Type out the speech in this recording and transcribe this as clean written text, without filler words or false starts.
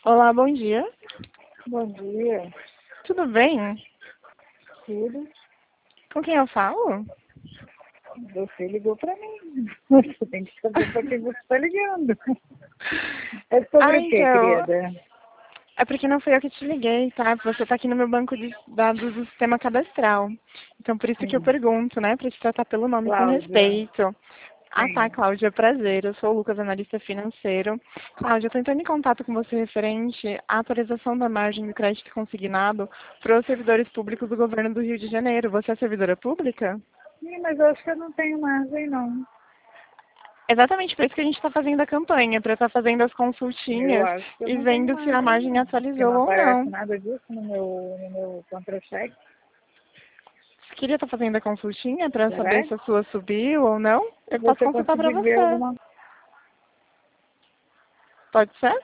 Olá, bom dia. Bom dia, Tudo bem? tudo. Com quem eu falo? Você ligou para mim. Você tem que saber para quem você está ligando. É sobre o quê, Então, querida? é porque não fui eu que te liguei, tá? Você tá aqui no meu banco de dados do sistema cadastral. Então, por isso que eu Sim. pergunto, né? Pra te tratar pelo nome com Cláudia, respeito. Ah, tá, sim. Cláudia, prazer. Eu sou o Lucas, analista financeiro. Cláudia, eu tô entrando em contato com você referente à atualização da margem do crédito consignado para os servidores públicos do governo do Rio de Janeiro. Você é servidora pública? Sim, mas eu acho que eu não tenho margem, não. Exatamente por isso que a gente está fazendo a campanha, para estar fazendo as Eu consultinhas acho que eu e não tenho vendo se a margem, margem não. Porque atualizou não ou aparece não. nada disso no meu contra-cheque. Você queria estar fazendo a consultinha para saber Será? se a sua subiu ou não? Se Eu posso você consultar para conseguir ver você. alguma Pode ser?